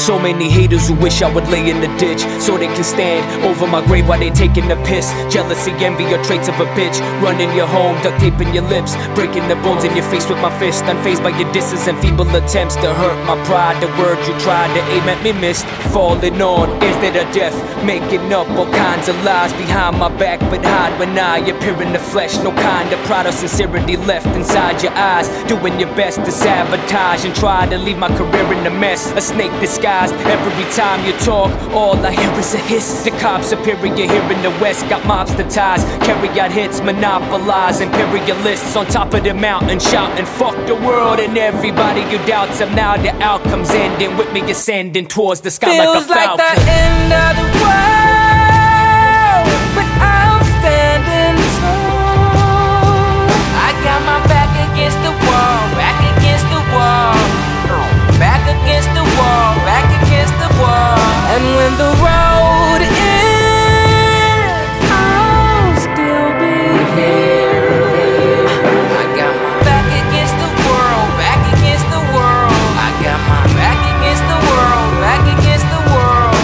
So many haters who wish I would lay in the ditch so they can stand over my grave while they taking the piss. Jealousy, envy are traits of a bitch. Running your home, duct taping your lips, breaking the bones in your face with my fist. Unfazed by your disses and feeble attempts to hurt my pride. The words you tried to aim at me missed. Falling on instead of death, making up all kinds of lies behind my back, but hide when I appear in the flesh. No kind of pride or sincerity left inside your eyes. Doing your best to sabotage and try to leave my career in a mess. A snake disguised. Every time you talk, all I hear is a hiss. The cops superior here in the west got mobster ties, carry out hits, monopolize imperialists on top of the mountain, shouting fuck the world and everybody you doubt. Somehow the outcome's ending with me ascending towards the sky. Feels like a falcon. Like the end of the world, but I'm standing tall. I got my back against the wall, back against the wall, back against the wall, back against the wall. And when the road ends, I'll still be here. I got my back against the world, back against the world. I got my back against the world, back against the world.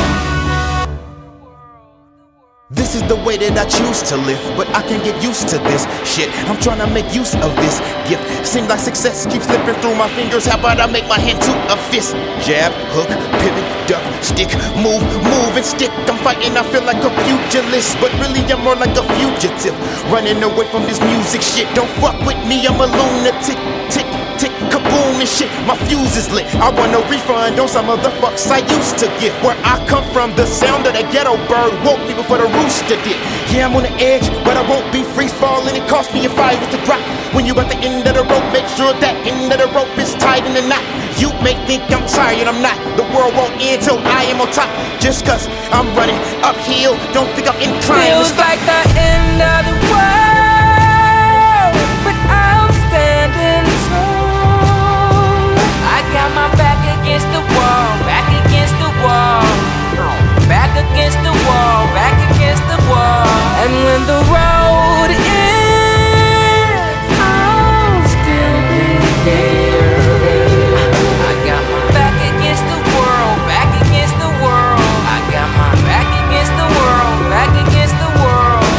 This is the way that I choose to live, but I can't get used to this shit. I'm trying to make use of this gift. Seems like success keeps slipping through my fingers. How about I make my hand to a fist? Jab, hook, pivot, duck, stick, move, move and stick. I'm fighting, I feel like a pugilist, but really I'm more like a fugitive, running away from this music shit. Don't fuck with me, I'm a lunatic. Tick, tick, kaboom and shit, my fuse is lit. I want a refund on some of the fucks I used to get. Where I come from, the sound of the ghetto bird woke me before the rooster did. Yeah, I'm on the edge, but I won't be free falling. It cost me a fire to drop. When you at the end of the rope, make sure that end of the rope is tied in a knot. You may think I'm tired, I'm not. The world won't end till I am on top. Just cause I'm running uphill, don't think I'm inclined to Feels stop. like the end of the world, but I'm standing tall. I got my back against the wall, back against the wall, back against the wall, back against the wall. And when the road ends, I'll still be here. I got my back against the world, back against the world. I got my back against the world, back against the world.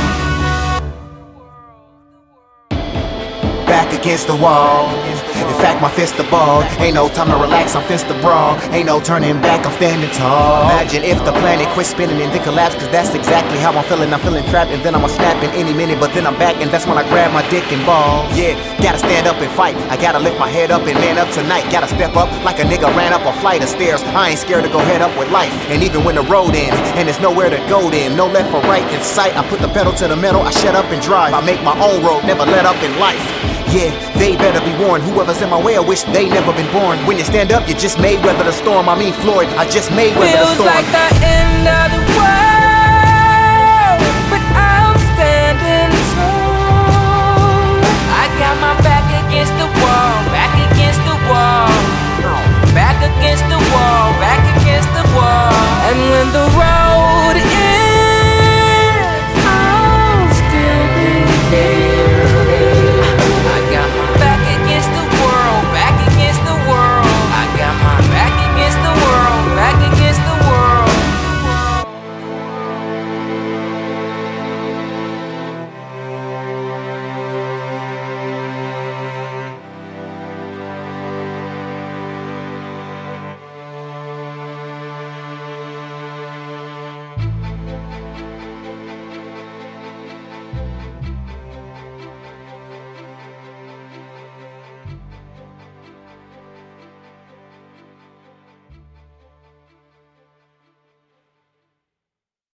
Back against the wall. In fact, my fist are bald. Ain't no time to relax, I'm fist to brawl. Ain't no turning back, I'm standing tall. Imagine if the planet quit spinning and then collapse, cause that's exactly how I'm feeling. I'm feeling trapped and then I'ma snap in any minute, but then I'm back and that's when I grab my dick and ball. Yeah, gotta stand up and fight. I gotta lift my head up and man up tonight. Gotta step up like a nigga ran up a flight of stairs. I ain't scared to go head up with life. And even when the road ends and there's nowhere to go then, no left or right in sight, I put the pedal to the metal, I shut up and drive. I make my own road, never let up in life. Yeah, they better be warned. Whoever's in my way, I wish they never been born. When you stand up, you just may weather the storm. I mean Floyd, I just may weather the Feels storm. like the end of the world, but I'm standing tall. I got my back against the wall, back against the wall, back against the wall, back